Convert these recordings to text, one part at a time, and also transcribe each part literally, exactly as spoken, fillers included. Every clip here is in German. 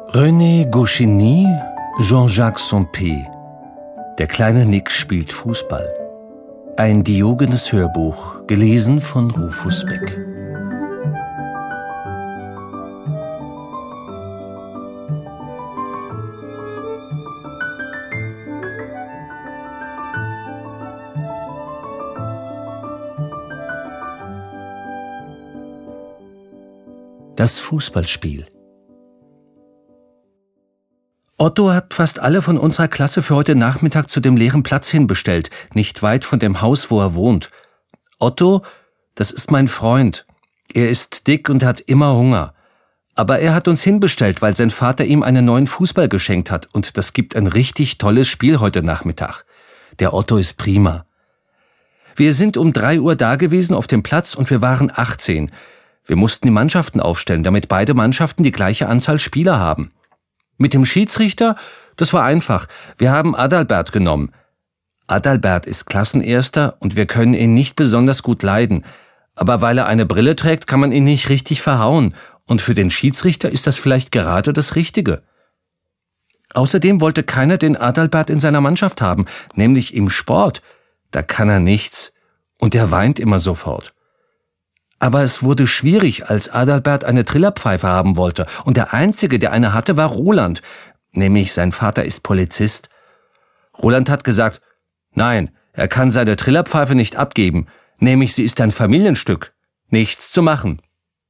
René Goscinny, Jean-Jacques Sempé. Der kleine Nick spielt Fußball. Ein Diogenes Hörbuch, gelesen von Rufus Beck. Das Fußballspiel. Otto hat fast alle von unserer Klasse für heute Nachmittag zu dem leeren Platz hinbestellt, nicht weit von dem Haus, wo er wohnt. Otto, das ist mein Freund. Er ist dick und hat immer Hunger. Aber er hat uns hinbestellt, weil sein Vater ihm einen neuen Fußball geschenkt hat und das gibt ein richtig tolles Spiel heute Nachmittag. Der Otto ist prima. Wir sind um drei Uhr da gewesen auf dem Platz und wir waren achtzehn. Wir mussten die Mannschaften aufstellen, damit beide Mannschaften die gleiche Anzahl Spieler haben. Mit dem Schiedsrichter, das war einfach. Wir haben Adalbert genommen. Adalbert ist Klassenerster und wir können ihn nicht besonders gut leiden. Aber weil er eine Brille trägt, kann man ihn nicht richtig verhauen. Und für den Schiedsrichter ist das vielleicht gerade das Richtige. Außerdem wollte keiner den Adalbert in seiner Mannschaft haben, nämlich im Sport. Da kann er nichts. Und er weint immer sofort. Aber es wurde schwierig, als Adalbert eine Trillerpfeife haben wollte. Und der Einzige, der eine hatte, war Roland. Nämlich sein Vater ist Polizist. Roland hat gesagt, nein, er kann seine Trillerpfeife nicht abgeben. Nämlich sie ist ein Familienstück. Nichts zu machen.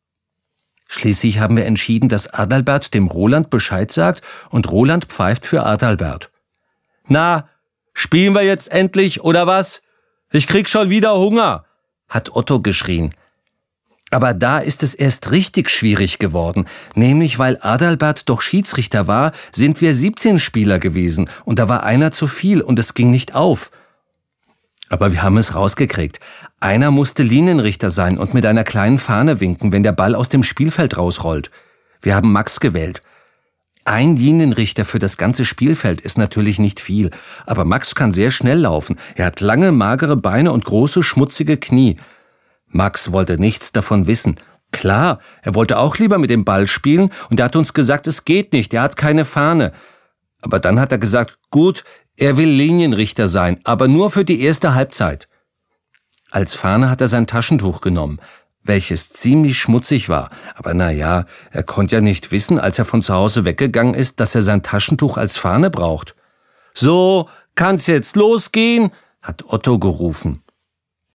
Schließlich haben wir entschieden, dass Adalbert dem Roland Bescheid sagt und Roland pfeift für Adalbert. Na, spielen wir jetzt endlich, oder was? Ich krieg schon wieder Hunger, hat Otto geschrien. Aber da ist es erst richtig schwierig geworden, nämlich weil Adalbert doch Schiedsrichter war, sind wir siebzehn Spieler gewesen und da war einer zu viel und es ging nicht auf. Aber wir haben es rausgekriegt. Einer musste Linienrichter sein und mit einer kleinen Fahne winken, wenn der Ball aus dem Spielfeld rausrollt. Wir haben Max gewählt. Ein Linienrichter für das ganze Spielfeld ist natürlich nicht viel, aber Max kann sehr schnell laufen. Er hat lange, magere Beine und große, schmutzige Knie. Max wollte nichts davon wissen. Klar, er wollte auch lieber mit dem Ball spielen und er hat uns gesagt, es geht nicht, er hat keine Fahne. Aber dann hat er gesagt, gut, er will Linienrichter sein, aber nur für die erste Halbzeit. Als Fahne hat er sein Taschentuch genommen, welches ziemlich schmutzig war. Aber na ja, er konnte ja nicht wissen, als er von zu Hause weggegangen ist, dass er sein Taschentuch als Fahne braucht. So, kann's jetzt losgehen? Hat Otto gerufen.